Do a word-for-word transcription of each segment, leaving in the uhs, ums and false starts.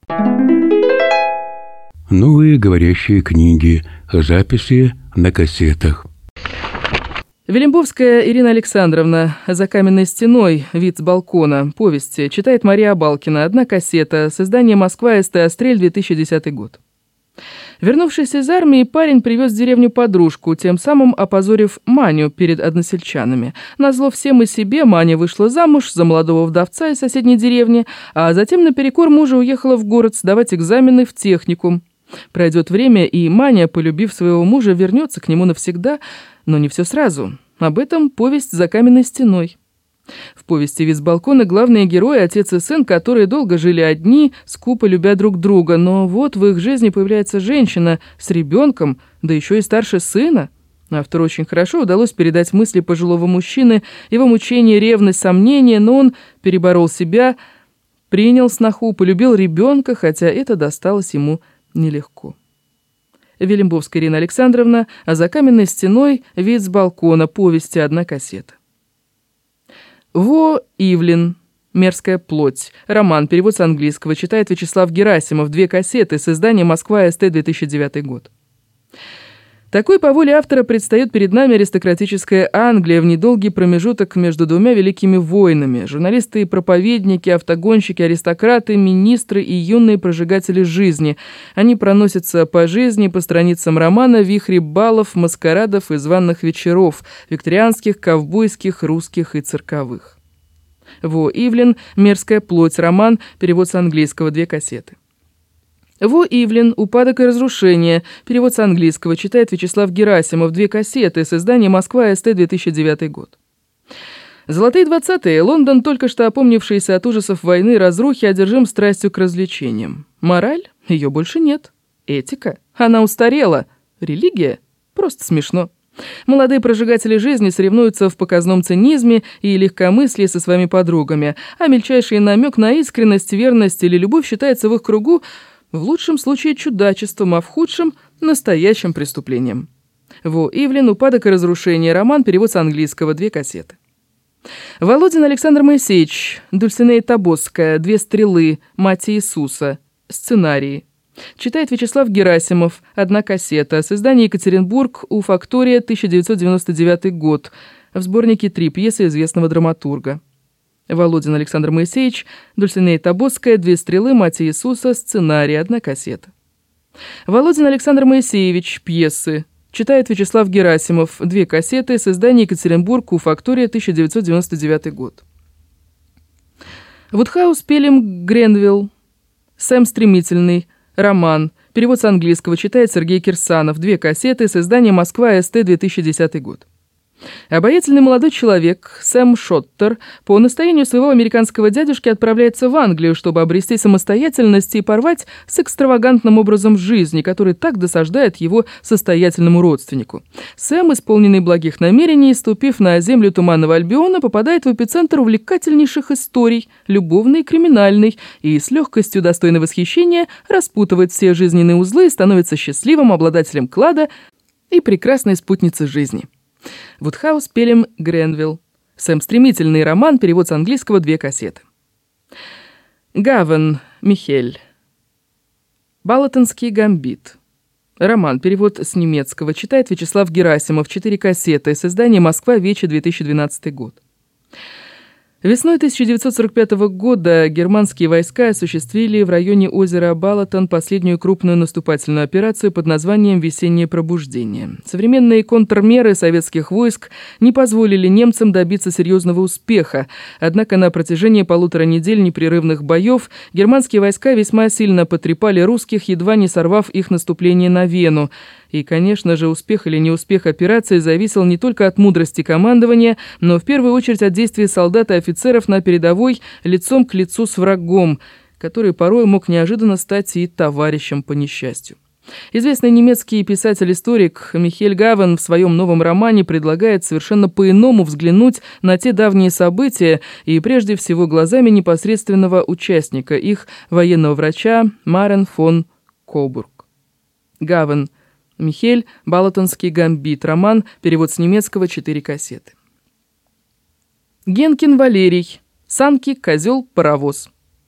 Новые говорящие книги, записи на кассетах. Велимбовская Ирина Александровна «За каменной стеной. Вид с балкона. Повести». Читает Мария Абалкина. Одна кассета. С издания «Москва. СТ Астрель», две тысячи десятый год. Вернувшись из армии, парень привез в деревню подружку, тем самым опозорив Маню перед односельчанами. Назло всем и себе Маня вышла замуж за молодого вдовца из соседней деревни, а затем наперекор мужа уехала в город сдавать экзамены в техникум. Пройдет время, и Маня, полюбив своего мужа, вернется к нему навсегда, но не все сразу. Об этом повесть «За каменной стеной». В повести «Вид с балкона» главные герои – отец и сын, которые долго жили одни, скупо любя друг друга, но вот в их жизни появляется женщина с ребенком, да еще и старше сына. Автору очень хорошо удалось передать мысли пожилого мужчины, его мучения, ревность, сомнения, но он переборол себя, принял сноху, полюбил ребенка, хотя это досталось ему нелегко. Велимбовская Ирина Александровна, а «За каменной стеной. Вид с балкона. Повести. Одна кассета». Во Ивлин. Мерзкая плоть. Роман. Перевод с английского. Читает Вячеслав Герасимов. Две кассеты. С издания «Москва. СТ», две тысячи девятый год. Такой по воле автора предстает перед нами аристократическая Англия в недолгий промежуток между двумя великими войнами. Журналисты и проповедники, автогонщики, аристократы, министры и юные прожигатели жизни. Они проносятся по жизни, по страницам романа в вихре балов, маскарадов и званых вечеров, викторианских, ковбойских, русских и цирковых. Во Ивлин. Мерзкая плоть. Роман. Перевод с английского. Две кассеты. Во Ивлин. Упадок и разрушение. Перевод с английского. Читает Вячеслав Герасимов. Две кассеты. С издания «Москва. СТ», две тысячи девятый год. Золотые двадцатые. Лондон, только что опомнившийся от ужасов войны и разрухи, одержим страстью к развлечениям. Мораль? Ее больше нет. Этика? Она устарела. Религия? Просто смешно. Молодые прожигатели жизни соревнуются в показном цинизме и легкомыслии со своими подругами, а мельчайший намек на искренность, верность или любовь считается в их кругу в лучшем случае чудачеством, а в худшем – настоящим преступлением. Во Ивлин. Упадок и разрушение. Роман. Перевод с английского. Две кассеты. Володин Александр Моисеевич. Дульцинея Тобосская. Две стрелы. Мать Иисуса. Сценарии. Читает Вячеслав Герасимов. Одна кассета. С издания «Екатеринбург. У Фактория», тысяча девятьсот девяносто девятый год. В сборнике «Три пьесы» известного драматурга. Володин Александр Моисеевич. Дульцинея Тобосская. Две стрелы. Мать Иисуса. Сценарий. Одна кассета. Володин Александр Моисеевич. Пьесы. Читает Вячеслав Герасимов. Две кассеты. С издания «Екатеринбург. У Фактория», тысяча девятьсот девяносто девятый год. Вудхаус Пелем Гренвилл. Сэм Стремительный. Роман. Перевод с английского. Читает Сергей Кирсанов. Две кассеты. С издания «Москва. СТ», две тысячи десятый год. Обаятельный молодой человек Сэм Шоттер по настоянию своего американского дядюшки отправляется в Англию, чтобы обрести самостоятельность и порвать с экстравагантным образом жизни, который так досаждает его состоятельному родственнику. Сэм, исполненный благих намерений, ступив на землю Туманного Альбиона, попадает в эпицентр увлекательнейших историй, любовной и криминальной, и с легкостью, достойной восхищения, распутывает все жизненные узлы и становится счастливым обладателем клада и прекрасной спутницей жизни. Вудхаус Пелем Гренвилл. Сэм Стремительный. Роман. Перевод с английского. Две кассеты. Гавен Михель. Балатонский гамбит. Роман. Перевод с немецкого. Читает Вячеслав Герасимов. Четыре кассеты. С издания «Москва. Вече», две тысячи двенадцатый год. Весной тысяча девятьсот сорок пятого года германские войска осуществили в районе озера Балатон последнюю крупную наступательную операцию под названием «Весеннее пробуждение». Современные контрмеры советских войск не позволили немцам добиться серьезного успеха, однако на протяжении полутора недель непрерывных боев германские войска весьма сильно потрепали русских, едва не сорвав их наступление на Вену. И, конечно же, успех или неуспех операции зависел не только от мудрости командования, но в первую очередь от действий солдат и офицеров на передовой лицом к лицу с врагом, который порой мог неожиданно стать и товарищем по несчастью. Известный немецкий писатель-историк Михель Гавен в своем новом романе предлагает совершенно по-иному взглянуть на те давние события и прежде всего глазами непосредственного участника, их военного врача Марен фон Кобург. Гавен Михель, Балатонский гамбит. Роман. Перевод с немецкого. Четыре кассеты. Генкин Валерий. Санки, козел, паровоз.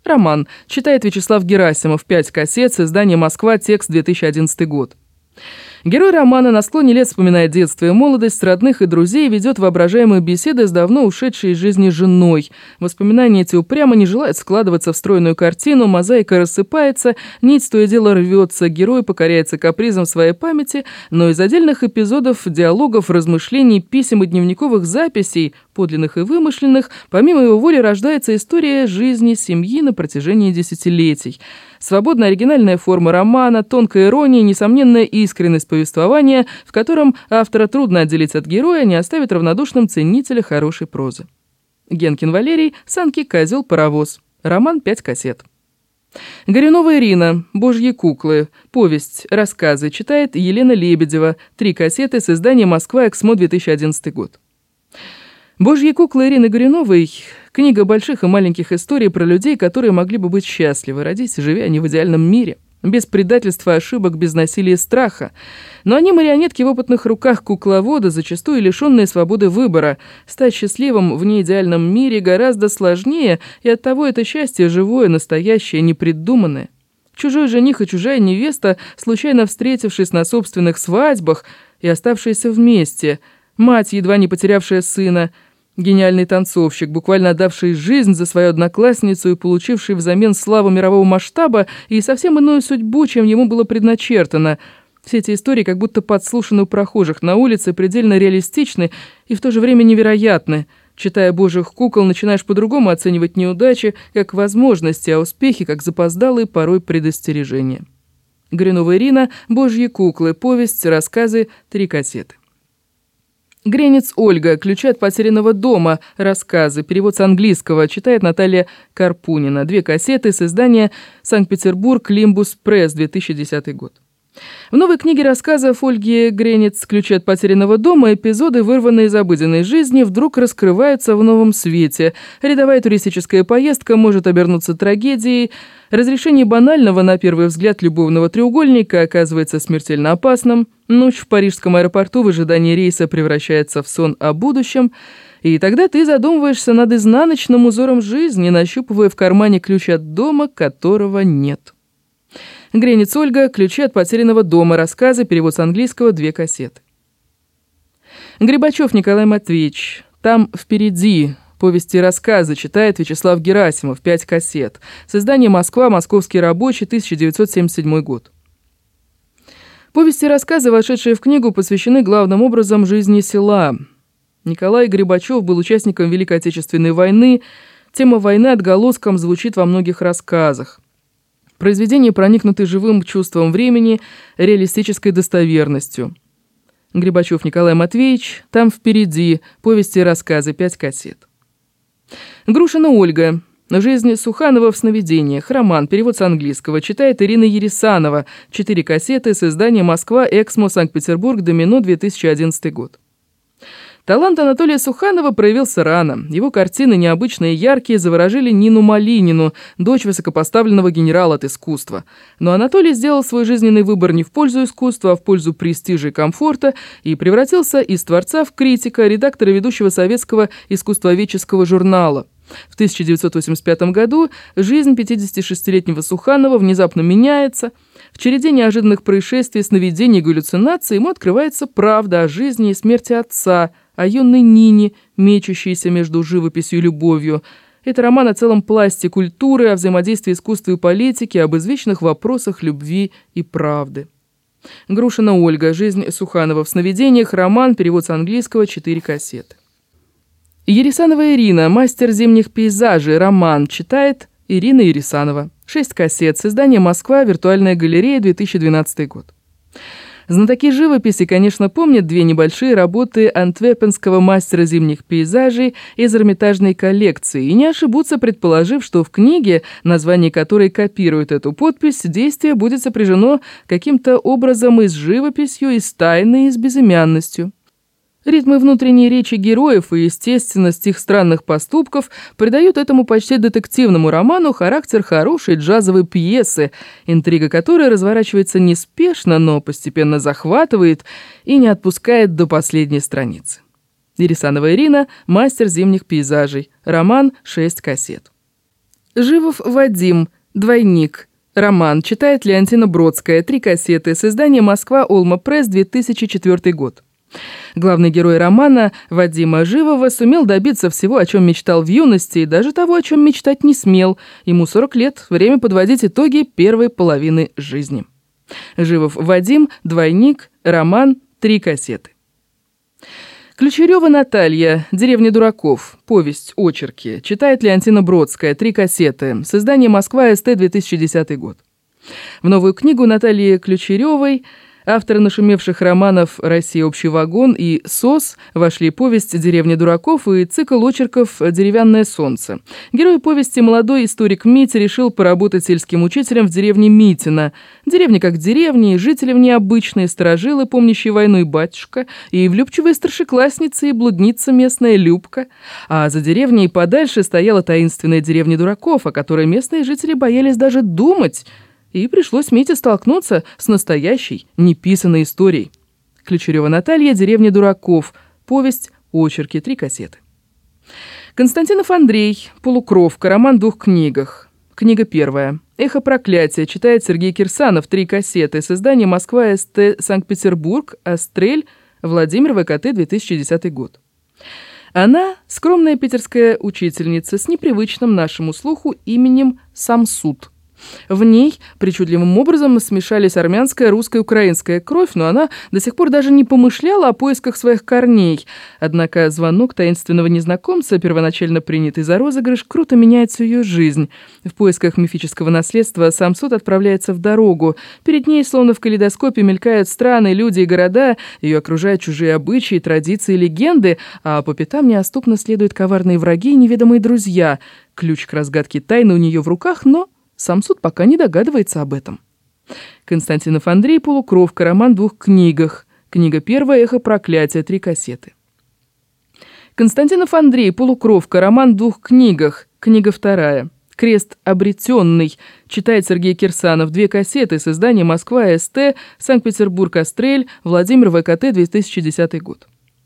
Роман. Читает Вячеслав Герасимов. пять кассет с издания «Москва. Текст. две тысячи одиннадцатый год». Герой романа на склоне лет вспоминает детство и молодость, родных и друзей, ведет воображаемые беседы с давно ушедшей из жизни женой. Воспоминания эти упрямо не желают складываться в стройную картину, мозаика рассыпается, нить то и дело рвется, герой покоряется капризам своей памяти, но из отдельных эпизодов, диалогов, размышлений, писем и дневниковых записей, подлинных и вымышленных, помимо его воли рождается история жизни семьи на протяжении десятилетий. Свободная оригинальная форма романа, тонкая ирония, несомненная искренность повествования, в котором автора трудно отделить от героя, не оставит равнодушным ценителя хорошей прозы. Генкин Валерий, «Санки, козел, паровоз». Роман, пять кассет. Горюнова Ирина, «Божьи куклы». Повесть, рассказы. Читает Елена Лебедева. Три кассеты с издания «Москва. Эксмо. две тысячи одиннадцатый год». «Божьи куклы» Ирины Горюновой – книга больших и маленьких историй про людей, которые могли бы быть счастливы, родись, живя они в идеальном мире, без предательства, ошибок, без насилия и страха. Но они марионетки в опытных руках кукловода, зачастую лишенные свободы выбора. Стать счастливым в неидеальном мире гораздо сложнее, и оттого это счастье живое, настоящее, непридуманное. Чужой жених и чужая невеста, случайно встретившись на собственных свадьбах и оставшиеся вместе, мать, едва не потерявшая сына, гениальный танцовщик, буквально отдавший жизнь за свою одноклассницу и получивший взамен славу мирового масштаба и совсем иную судьбу, чем ему было предначертано. Все эти истории как будто подслушаны у прохожих на улице, предельно реалистичны и в то же время невероятны. Читая «Божьих кукол», начинаешь по-другому оценивать неудачи как возможности, а успехи как запоздалые порой предостережения. Горюнова Ирина, «Божьи куклы», повесть, рассказы, три кассеты. Гренец Ольга, «Ключи от потерянного дома», рассказы, перевод с английского, читает Наталья Карпунина. Две кассеты с издания «Санкт-Петербург. Лимбус Пресс», две тысячи десятый год. В новой книге рассказов Ольги Гренец «Ключи от потерянного дома» эпизоды, вырванные из обыденной жизни, вдруг раскрываются в новом свете. Рядовая туристическая поездка может обернуться трагедией. Разрешение банального, на первый взгляд, любовного треугольника оказывается смертельно опасным. Ночь в парижском аэропорту в ожидании рейса превращается в сон о будущем. И тогда ты задумываешься над изнаночным узором жизни, нащупывая в кармане ключ от дома, которого нет. Гренец Ольга, «Ключи от потерянного дома», рассказы, перевод с английского, две кассеты. Грибачев Николай Матвеевич, «Там впереди», повести и рассказы, читает Вячеслав Герасимов, пять кассет. С издания «Москва. Московский рабочий», тысяча девятьсот семьдесят седьмой год. Повести и рассказы, вошедшие в книгу, посвящены главным образом жизни села. Николай Грибачев был участником Великой Отечественной войны. Тема войны отголоском звучит во многих рассказах. Произведения проникнуты живым чувством времени, реалистической достоверностью. Грибачев Николай Матвеевич, «Там впереди», повести и рассказы, пять кассет. Грушина Ольга, «Жизнь Суханова в сновидениях», роман, перевод с английского, читает Ирина Ересанова, четыре кассеты с издания «Москва. Эксмо. Санкт-Петербург. Домино. две тысячи одиннадцатый год». Талант Анатолия Суханова проявился рано. Его картины, необычные и яркие, заворожили Нину Малинину, дочь высокопоставленного генерала от искусства. Но Анатолий сделал свой жизненный выбор не в пользу искусства, а в пользу престижа и комфорта и превратился из творца в критика, редактора ведущего советского искусствоведческого журнала. В тысяча девятьсот восемьдесят пятом году жизнь пятидесятишестилетнего Суханова внезапно меняется. В череде неожиданных происшествий, сновидений и галлюцинаций ему открывается правда о жизни и смерти отца, о юной Нине, мечущейся между живописью и любовью. Это роман о целом пласте культуры, о взаимодействии искусства и политики, об извечных вопросах любви и правды. Грушина Ольга, «Жизнь Суханова в сновидениях», роман, перевод с английского, четыре кассеты. Ересанова Ирина, «Мастер зимних пейзажей», роман, читает Ирина Ересанова. шесть кассет с издания «Москва. Виртуальная галерея», две тысячи двенадцатый год. Знатоки живописи, конечно, помнят две небольшие работы антверпенского мастера зимних пейзажей из Эрмитажной коллекции и не ошибутся, предположив, что в книге, название которой копирует эту подпись, действие будет сопряжено каким-то образом и с живописью, и с тайной, и с безымянностью. Ритмы внутренней речи героев и естественность их странных поступков придают этому почти детективному роману характер хорошей джазовой пьесы, интрига которой разворачивается неспешно, но постепенно захватывает и не отпускает до последней страницы. Ересанова Ирина, «Мастер зимних пейзажей», роман, шесть кассет. Живов Вадим, двойник. Роман. Читает Леонтина Бродская. Три кассеты. С издания «Москва. Олма Пресс», две тысячи четвёртый год. Главный герой романа, Вадима Живова, сумел добиться всего, о чем мечтал в юности, и даже того, о чем мечтать не смел. Ему сорок лет. Время подводить итоги первой половины жизни. Живов Вадим, двойник, роман, три кассеты. Ключерева Наталья, «Деревня дураков», повесть, очерки. Читает Леонтина Бродская, три кассеты. С издания «Москва. СТ», две тысячи десятый год. В новую книгу Натальи Ключеревой, автора нашумевших романов «Россия. Общий вагон» и «СОС», вошли повесть «Деревня дураков» и цикл очерков «Деревянное солнце». Герой повести, молодой историк Митя, решил поработать сельским учителем в деревне Митино. Деревня как деревня, и жители в ней обычные, сторожилы, помнящие войну и батюшка, и влюбчивые старшеклассницы, и блудница местная Любка. А за деревней подальше стояла таинственная деревня дураков, о которой местные жители боялись даже думать. И пришлось Мите столкнуться с настоящей, неписанной историей. Ключерева Наталья, «Деревня дураков», повесть, очерки, три кассеты. Константинов Андрей, «Полукровка», роман в двух книгах. Книга первая. «Эхо проклятия», читает Сергей Кирсанов, три кассеты. С издания «Москва. СТ. Санкт-Петербург», Астрель, Владимир, ВКТ, две тысячи десятый год. Она – скромная питерская учительница с непривычным нашему слуху именем Самсуд. В ней причудливым образом смешались армянская, русская и украинская кровь, но она до сих пор даже не помышляла о поисках своих корней. Однако звонок таинственного незнакомца, первоначально принятый за розыгрыш, круто меняет всю ее жизнь. В поисках мифического наследства Самсуд отправляется в дорогу. Перед ней, словно в калейдоскопе, мелькают страны, люди и города, ее окружают чужие обычаи, традиции, легенды, а по пятам неотступно следуют коварные враги и неведомые друзья. Ключ к разгадке тайны у нее в руках, но Самсуд пока не догадывается об этом. Константинов Андрей, «Полукровка», роман в двух книгах. Книга первая, «Эхо проклятия», три кассеты. Константинов Андрей, «Полукровка», роман в двух книгах. Книга вторая. «Крест обретенный», читает Сергей Кирсанов, две кассеты. С издания «Москва. СТ», Санкт-Петербург, Астрель, Владимир, ВКТ, две тысячи десятый год.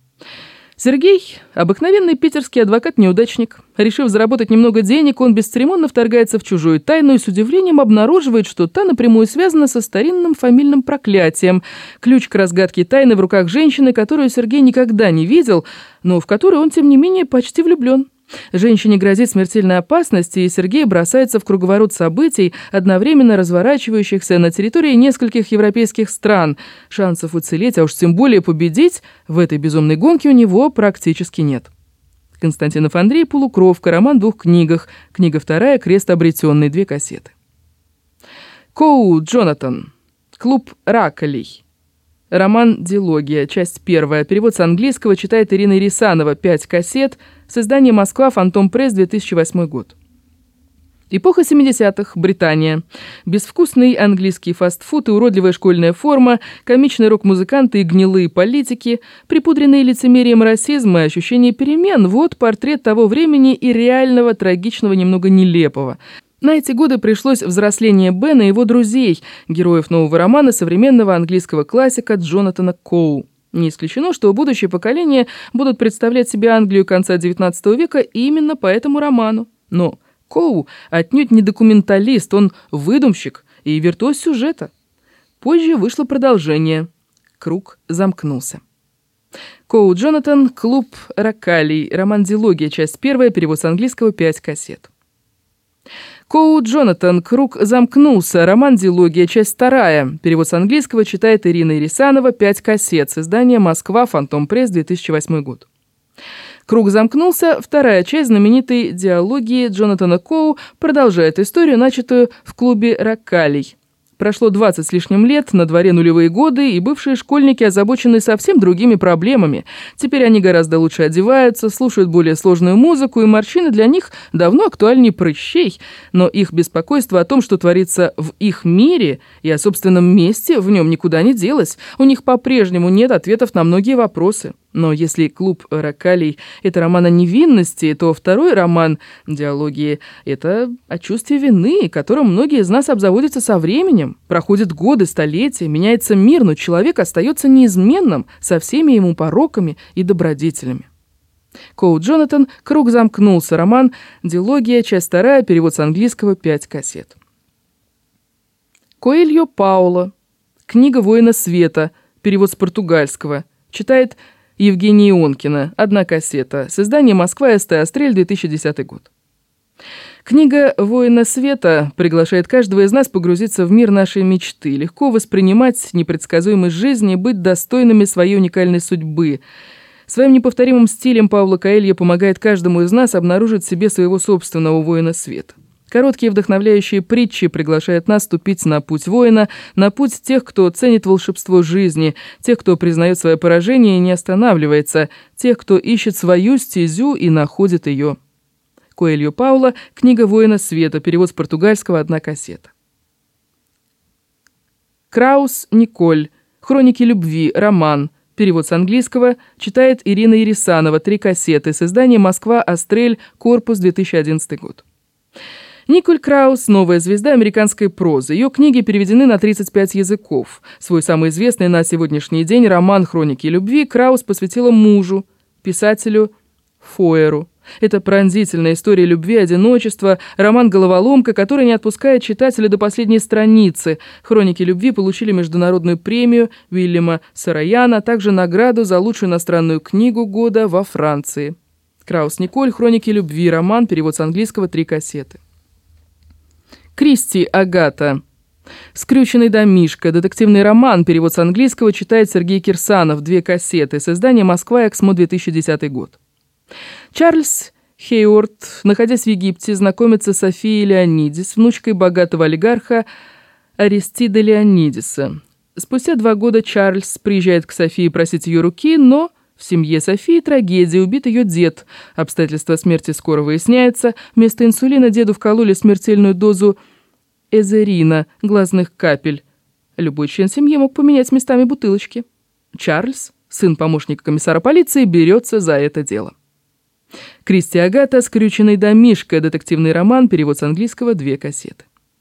Сергей – обыкновенный питерский адвокат-неудачник. Решив заработать немного денег, он бесцеремонно вторгается в чужую тайну и с удивлением обнаруживает, что та напрямую связана со старинным фамильным проклятием. Ключ к разгадке тайны в руках женщины, которую Сергей никогда не видел, но в которую он, тем не менее, почти влюблен. Женщине грозит смертельная опасность, и Сергей бросается в круговорот событий, одновременно разворачивающихся на территории нескольких европейских стран. Шансов уцелеть, а уж тем более победить, в этой безумной гонке у него практически нет. Константинов Андрей, «Полукровка», роман в двух книгах. Книга вторая, «Крест обретенный», две кассеты. Коу Джонатан, «Клуб Раколей». Роман «Дилогия», часть первая. Перевод с английского читает Ирина Ирисанова, пять кассет. С издания «Москва. Фантом Пресс», две тысячи восьмой год. Эпоха семидесятых. Британия. Безвкусный английский фастфуд и уродливая школьная форма, комичные рок-музыканты и гнилые политики, припудренные лицемерием расизма и ощущение перемен – вот портрет того времени и реального, трагичного, немного нелепого. На эти годы пришлось взросление Бена и его друзей, героев нового романа современного английского классика Джонатана Коу. Не исключено, что будущее поколение будут представлять себе Англию конца девятнадцатого века именно по этому роману. Но Коу отнюдь не документалист, он выдумщик и виртуоз сюжета. Позже вышло продолжение. Круг замкнулся. Коу Джонатан, «Клуб Раколей», роман «Дилогия», часть первая, перевод с английского, пять кассет. Коу Джонатан, «Круг замкнулся», роман «Дилогия», часть вторая, перевод с английского читает Ирина Ирисанова, пять кассет. С издания «Москва. Фантом Пресс», две тысячи восьмой год. «Круг замкнулся», вторая часть знаменитой диалогии Джонатана Коу, продолжает историю, начатую в клубе Раколей. Прошло двадцать с лишним лет, на дворе нулевые годы, и бывшие школьники озабочены совсем другими проблемами. Теперь они гораздо лучше одеваются, слушают более сложную музыку, и морщины для них давно актуальнее прыщей. Но их беспокойство о том, что творится в их мире и о собственном месте, в нем никуда не делось. У них по-прежнему нет ответов на многие вопросы. Но если «Клуб Раколей» — это роман о невинности, то второй роман «Диалогии» — это о чувстве вины, которым многие из нас обзаводятся со временем. Проходят годы, столетия, меняется мир, но человек остается неизменным со всеми ему пороками и добродетелями. Коу Джонатан «Круг замкнулся», роман, дилогия, часть вторая, перевод с английского, пять кассет. Коэльо Пауло «Книга воина света», перевод с португальского, читает Евгения Ионкина, одна кассета, с издания «Москва. СТ. Астрель», две тысячи десятый год. Книга «Воина света» приглашает каждого из нас погрузиться в мир нашей мечты, легко воспринимать непредсказуемость жизни, быть достойными своей уникальной судьбы. Своим неповторимым стилем Пауло Коэльо помогает каждому из нас обнаружить в себе своего собственного воина света. Короткие вдохновляющие притчи приглашают нас ступить на путь воина, на путь тех, кто ценит волшебство жизни, тех, кто признает свое поражение и не останавливается, тех, кто ищет свою стезю и находит ее. Коэльо Пауло «Книга воина света», перевод с португальского, одна кассета. Краус Николь «Хроники любви», роман, перевод с английского, читает Ирина Ересанова, три кассеты, с издания «Москва. Астрель. Корпус», две тысячи одиннадцатый год. Николь Краус – новая звезда американской прозы. Ее книги переведены на тридцать пять языков. Свой самый известный на сегодняшний день роман «Хроники любви» Краус посвятила мужу, писателю Фойеру. Это пронзительная история любви и одиночества, роман-головоломка, который не отпускает читателя до последней страницы. «Хроники любви» получили международную премию Уильяма Сараяна, а также награду за лучшую иностранную книгу года во Франции. Краус Николь «Хроники любви», роман, перевод с английского, три кассеты. Кристи Агата «Скрюченный домишко», детективный роман, перевод с английского, читает Сергей Кирсанов, две кассеты, с издания «Москва. Эксмо», две тысячи десятый год. Чарльз Хейворд, находясь в Египте, знакомится с Софией Леонидис, внучкой богатого олигарха Аристида Леонидиса. Спустя два года Чарльз приезжает к Софии просить ее руки, но в семье Софии трагедия, убит ее дед. Обстоятельства смерти скоро выясняются. Вместо инсулина деду вкололи смертельную дозу эзерина, глазных капель. Любой член семьи мог поменять местами бутылочки. Чарльз, сын помощника комиссара полиции, берется за это дело. Кристи Агата «Скрюченный домишко», детективный роман, перевод с английского, две кассеты.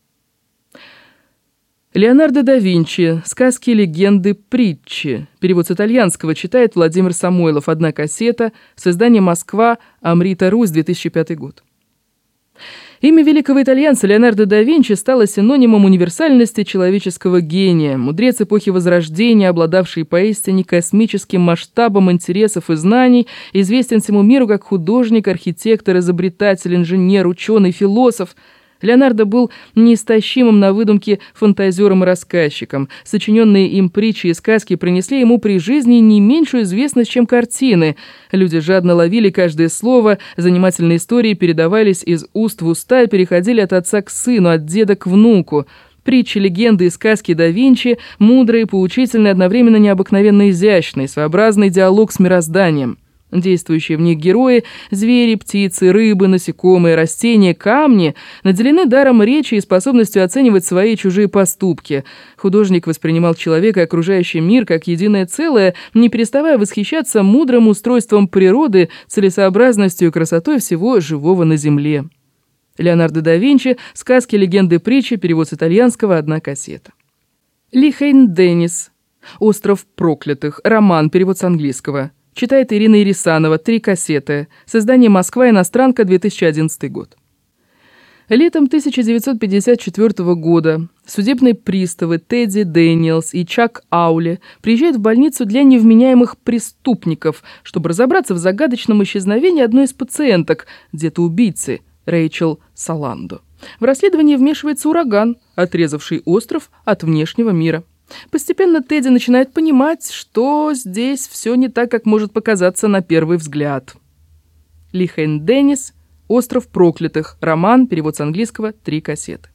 Леонардо да Винчи «Сказки, легенды, притчи», перевод с итальянского, читает Владимир Самойлов, одна кассета, с издания «Москва. Амрита Русь», две тысячи пятый год. Имя великого итальянца Леонардо да Винчи стало синонимом универсальности человеческого гения, мудрец эпохи Возрождения, обладавший поистине космическим масштабом интересов и знаний, известен всему миру как художник, архитектор, изобретатель, инженер, ученый, философ. Леонардо был неистощимым на выдумке фантазером и рассказчиком. Сочиненные им притчи и сказки принесли ему при жизни не меньшую известность, чем картины. Люди жадно ловили каждое слово, занимательные истории передавались из уст в уста и переходили от отца к сыну, от деда к внуку. Притчи, легенды и сказки да Винчи – мудрый, поучительный, одновременно необыкновенно изящный, своеобразный диалог с мирозданием. Действующие в них герои – звери, птицы, рыбы, насекомые, растения, камни – наделены даром речи и способностью оценивать свои и чужие поступки. Художник воспринимал человека и окружающий мир как единое целое, не переставая восхищаться мудрым устройством природы, целесообразностью и красотой всего живого на земле. Леонардо да Винчи «Сказки, легенды, притчи», перевод с итальянского, одна кассета. Лихейн Деннис «Остров проклятых», роман, перевод с английского. Читает Ирина Ересанова, три кассеты. С издания «Москва. Иностранка», две тысячи одиннадцатый год. Летом тысяча девятьсот пятьдесят четвёртого года судебные приставы Тедди Дэниелс и Чак Аули приезжают в больницу для невменяемых преступников, чтобы разобраться в загадочном исчезновении одной из пациенток, детоубийцы, Рэйчел Саландо. В расследование вмешивается ураган, отрезавший остров от внешнего мира. Постепенно Тедди начинает понимать, что здесь все не так, как может показаться на первый взгляд. Лихейн Деннис «Остров проклятых», роман, перевод с английского, три кассеты.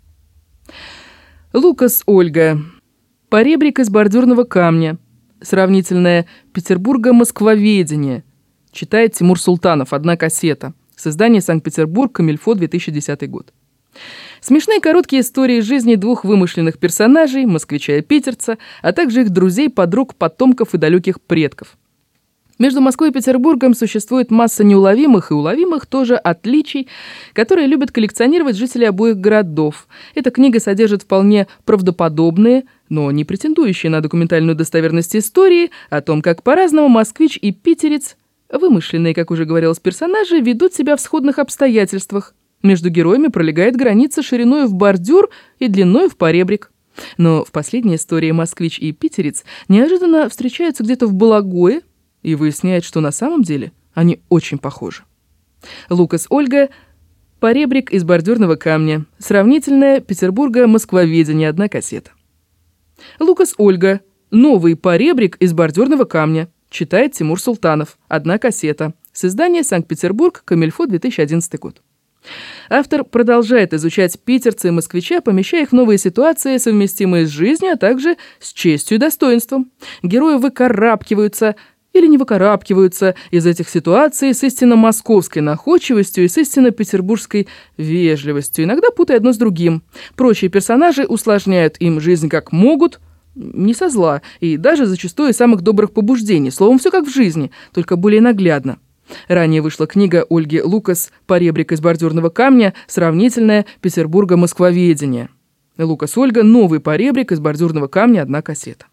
Лукас Ольга «Поребрик из бордюрного камня», сравнительное Петербурга-Москвоведение, читает Тимур Султанов, одна кассета, с издания «Санкт-Петербург», Камильфо, две тысячи десятый год. Смешные короткие истории из жизни двух вымышленных персонажей, москвича и питерца, а также их друзей, подруг, потомков и далеких предков. Между Москвой и Петербургом существует масса неуловимых и уловимых тоже отличий, которые любят коллекционировать жители обоих городов. Эта книга содержит вполне правдоподобные, но не претендующие на документальную достоверность истории о том, как по-разному москвич и питерец Вымышленные, как уже говорилось, персонажи ведут себя в сходных обстоятельствах. Между героями пролегает граница шириной в бордюр и длиной в поребрик. Но в последней истории москвич и питерец неожиданно встречаются где-то в Балагое и выясняют, что на самом деле они очень похожи. Лукас Ольга – поребрик из бордюрного камня. Сравнительное Петербурга-Москвоведение, одна кассета. Лукас Ольга – новый поребрик из бордюрного камня. Читает Тимур Султанов, одна кассета. С издания «Санкт-Петербург», Комильфо, две тысячи одиннадцатый год. Автор продолжает изучать питерца и москвича, помещая их в новые ситуации, совместимые с жизнью, а также с честью и достоинством. Герои выкарабкиваются или не выкарабкиваются из этих ситуаций с истинно московской находчивостью и с истинно петербургской вежливостью, иногда путая одно с другим. Прочие персонажи усложняют им жизнь как могут, не со зла, и даже зачастую из самых добрых побуждений. Словом, все как в жизни, только более наглядно. Ранее вышла книга Ольги Лукас «Поребрик из бордюрного камня. Сравнительное Петербурга-Москвоведение». Лукас Ольга «Новый поребрик из бордюрного камня. Одна кассета».